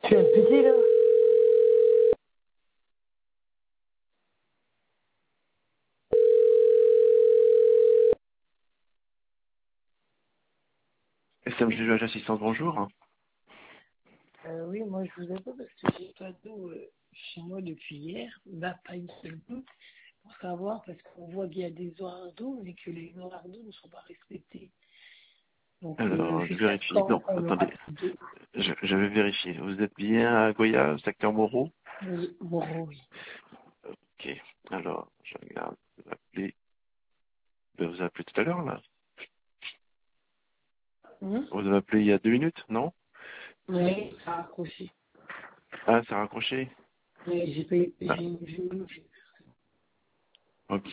Tu viens de péter là? SMG Assistance, bonjour. Oui, moi je vous appelle parce que j'ai pas d'eau chez moi depuis hier, là pas une seule goutte, pour savoir parce qu'on voit qu'il y a des horaires d'eau mais que les horaires d'eau ne sont pas respectés. Donc Alors, je jusqu'à vérifie. quand Non, on aura attendez, plus d'eau? je vais vérifier. Vous êtes bien à Goya, secteur Moreau? Oui, bon, oui. Ok. Alors, je regarde. Vous appelez. Vous avez appelé tout à l'heure, là? Vous avez appelé il y a 2 minutes, non? Oui, ça a accroché. Ah, ça a raccroché? Oui, j'ai payé, Ah, ok.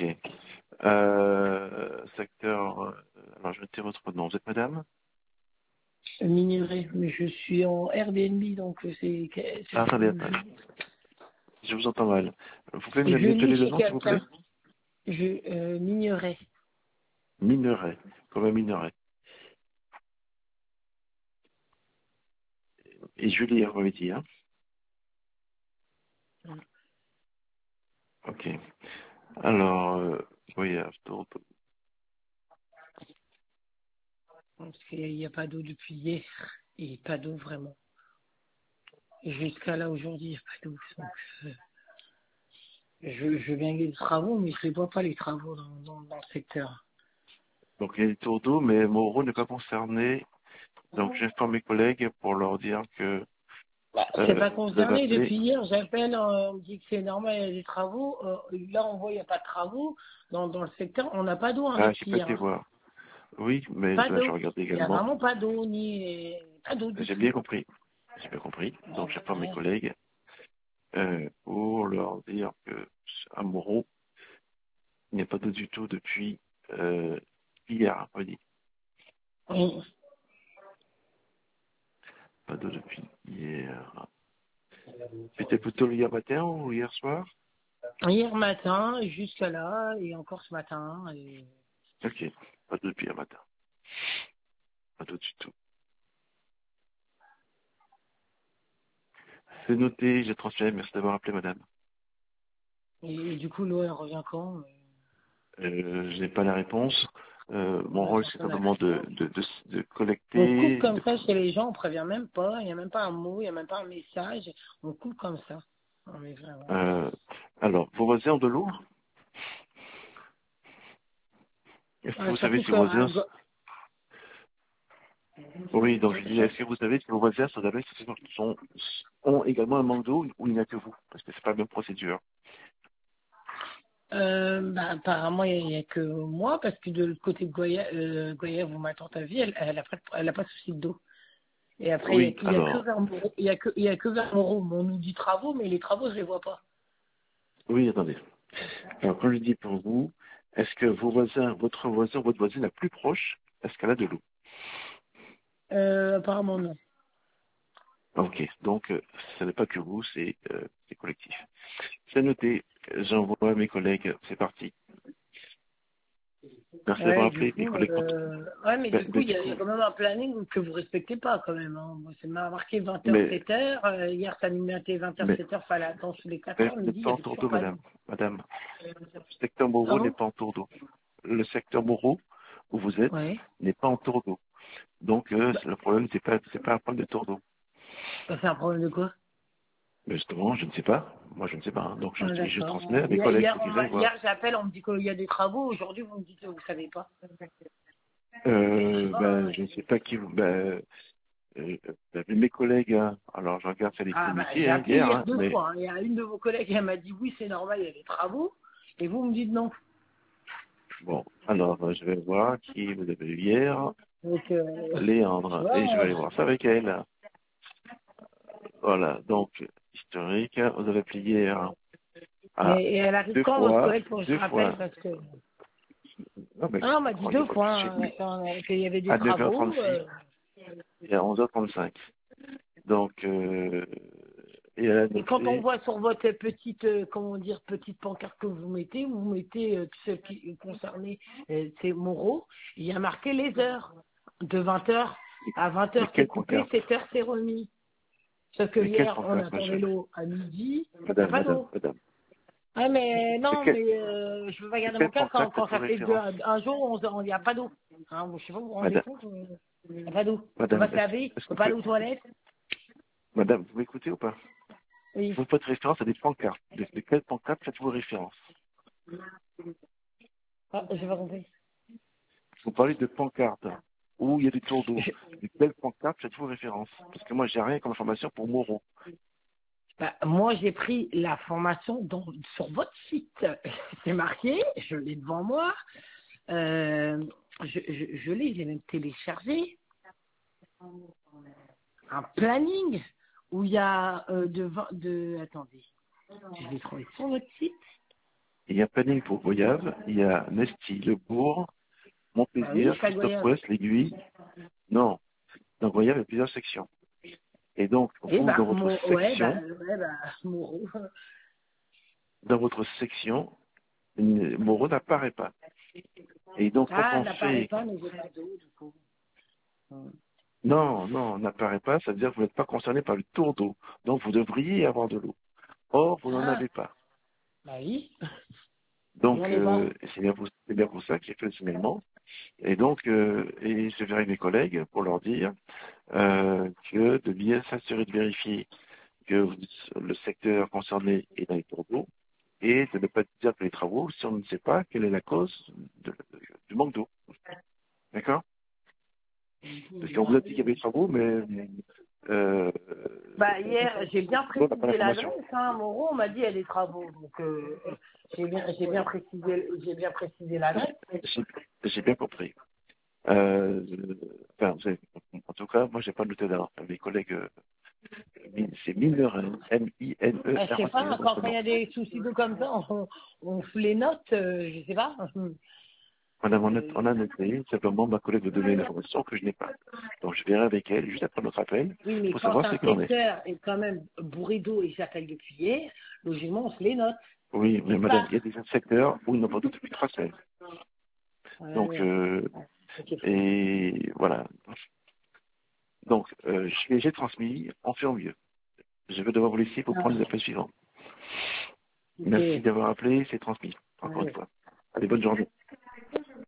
Secteur. Alors, je vais noter votre nom. Vous êtes madame? minoré, mais je suis en Airbnb donc Ah, attendez, attendez. Je vous entends mal. Vous pouvez je m'appeler lis le chez nom, s'il vous plaît? quelqu'un. Je m'ignorais. Minerai. Comme un minerai. Et Julie, vous m'avez dit, hein? Ok. Alors, Goya, Parce qu'il n'y a pas d'eau depuis hier. Et pas d'eau vraiment. Et jusqu'à là aujourd'hui, il n'y a pas d'eau. Donc, je viens les travaux, mais je ne les vois pas les travaux dans le secteur. donc il y a des tours d'eau, mais Moreau n'est pas concerné. Donc j'informe mes collègues pour leur dire que Bah, c'est pas vous avez concerné. appelé. Depuis hier, j'appelle, on me dit que c'est normal, il y a des travaux. Là, on voit il n'y a pas de travaux. Dans le secteur, on n'a pas d'eau hein, Ah, j'ai depuis pas hier. été Hein. voir. Oui, mais Pas là je d'eau. regarde Il n'y a également. vraiment pas d'eau, ni pas d'eau du J'ai tout. bien compris. J'ai bien compris. Ah, Donc j'informe mes ouais. collègues pour leur dire que à Moreau, il n'y a pas d'eau du tout depuis hier après-midi. Oui. Pas d'eau depuis hier. C'était plutôt hier matin ou hier soir? Hier matin, jusqu'à là, et encore ce matin. Et... Ok. Pas d'eau depuis hier matin. Pas d'eau du tout. C'est noté, j'ai transféré. Merci d'avoir appelé, madame. Et du coup, l'eau, elle revient quand Je n'ai pas la réponse. Mon bah, rôle, c'est personne n'a simplement réponse. de On coupe collecter. comme ça chez les gens, on prévient même pas, il n'y a même pas un mot, il n'y a même pas un message, on coupe comme ça. Non, mais vraiment. Euh, alors, vos voisins ont de l'eau? Est-ce que vous savez Surtout si que vos voisins... Oui, donc je disais, est-ce que vous savez si vos voisins ont également un manque d'eau ou il n'y a que vous? Parce que c'est pas la même procédure. bah, apparemment, il n'y a, que moi, parce que de l'autre côté de Goya, Goya où ma tante vit, elle a pas de souci d'eau. Et après, Oui, il y a que alors, vers Moreau, il y a que vers Moreau. On nous dit travaux, mais les travaux, je les vois pas. oui, attendez. Alors, quand je dis pour vous, est-ce que vos voisins, votre voisine la plus proche, est-ce qu'elle a de l'eau? Apparemment, non. Ok, donc ce n'est pas que vous, c'est collectif. C'est noté, j'envoie à mes collègues, c'est parti. Merci d'avoir Ouais, du appelé, mes coup, collègues. ouais, mais du coup, il y, Du y a coup, quand même un planning que vous respectez pas, quand même. Hein. Moi, c'est marqué 20h, mais, 7h. Hier, ça nous mettait 20h, mais, 7h, fallait attendre sous les mais 4h. vous Midi, n'êtes il pas y en avait tour toujours d'eau, pas madame. d'eau. Madame, le secteur Moreau n'est Pardon? pas en tour d'eau. Le secteur Moreau, où vous êtes, Ouais. n'est pas en tour d'eau. Donc, Bah, le problème, c'est pas un problème de tour d'eau. ça fait un problème de quoi? Mais justement, je ne sais pas. Moi, je ne sais pas. Hein. Donc, Ah, je d'accord. transmets à mes Hier, collègues hier, pour qu'ils aillent voir. hier, j'appelle, on me dit qu'il y a des travaux. Aujourd'hui, vous me dites que vous savez pas. Je sais pas. Je ne sais pas qui vous... mes collègues, hein, alors je regarde sur les Ah, bah, communiqués j'ai hein, appelé hier, hier hein, deux mais, fois. Hein. Il y a une de vos collègues, elle m'a dit oui, c'est normal, il y a des travaux. Et vous me dites non. bon, alors je vais voir qui vous avez eu hier, Donc, tu Léandre, et je vais vois, aller voir ça avec elle. Voilà, donc, historique, vous avez appelé hier à et elle arrive deux quand, votre fois, collègue, pour que je deux rappelle, fois, parce que... non, mais Ah, on m'a dit oh, il n'y a deux pas de fois souci, hein, qu'il y avait des à travaux. 9h36 et à 11h35. Donc, et elle a Et quand on noté, voit sur votre petite, comment dire, petite pancarte que vous mettez tout ce qui est concerné, c'est Moreau, il y a marqué les heures. De 20h à mais 20h, c'est quelle coupé, pancarte? 7h, c'est remis. Sauf que Mais quelle hier, on pancarte, attendait monsieur? l'eau à midi, il n'y a Madame, pas madame, d'eau. madame. Ah, mais Mais non, quelle, mais je peux pas mais garder mon quelle casque pancarte quand faites-vous ça fait référence? un jour, il n'y a pas d'eau. Hein, je sais pas, vous vous rendez Madame, compte, il n'y a pas d'eau. On peut madame, pas se laver, est-ce on que peut vous pas aller pouvez, aux toilettes. madame, vous m'écoutez ou pas? Oui. Vous faites référence à des pancartes. De quelle pancarte faites-vous référence? Ah, j'ai pas compris. Vous parlez de pancartes où il y a des tours d'eau. Je- De quelle pancarte faites-vous référence? Parce que moi, j'ai rien comme information pour Moreau. Bah, moi, j'ai pris la formation sur votre site. C'est marqué, je l'ai devant moi. Je l'ai même téléchargé. Un planning où il y a attendez, je l'ai trouvé sur votre site. Il y a Planning pour Goyave, il y a Nesty, Le Bourg, Bah oui, Montplaisir, Christophe Chagoyave. Ouest, L'Aiguille. Non, dans Goyave, il y a plusieurs sections. Et donc, Et vous, bah, Moreau. dans votre section, Moreau n'apparaît pas. Et donc, quand Ah, on n'apparaît fait, pas, mais j'ai pas d'eau, du coup. non, non, n'apparaît pas, ça veut dire que vous n'êtes pas concerné par le tour d'eau. Donc, vous devriez avoir de l'eau. Or, vous n'en Ah, avez pas. bah oui, Donc, j'en ai pas. c'est bien pour ça qu'il fait le signalement. Et donc, et je verrai mes collègues pour leur dire que de bien s'assurer de vérifier que le secteur concerné est dans les tours d'eau et de ne pas dire que les travaux si on ne sait pas quelle est la cause du manque d'eau. D'accord? Parce qu'on vous a dit qu'il y avait des travaux, mais euh, Bah, hier, j'ai bien on n'a pas précisé l'information. l'adresse, hein. Moreau, on m'a dit, il y a des travaux. Donc, j'ai bien précisé l'adresse. J'ai bien compris. Enfin, en tout cas, moi, j'ai pas noté d'avant. Mes collègues, c'est Miner, Je sais M-I-N-E-R-A-T, pas, donc quand c'est il bon. y a des soucis d'eau comme ça, on se les note, je sais pas. Madame, on a noté, simplement ma collègue de donner une information que je n'ai pas. Donc je verrai avec elle, juste après notre appel, Oui, mais pour quand savoir ce un qu'il en est. secteur est quand même bourré d'eau et j'appelle depuis hier, logiquement, on se les note. Oui, mais Quelque madame, part. il y a des secteurs où ils n'ont pas d'eau depuis 3 semaines. Donc, Ouais, ok. et voilà. Donc, j'ai transmis, on fait au mieux. Je vais devoir vous laisser pour prendre les appels suivants. Ok. Merci d'avoir appelé, c'est transmis. Encore une Ouais. fois. Allez, bonne journée.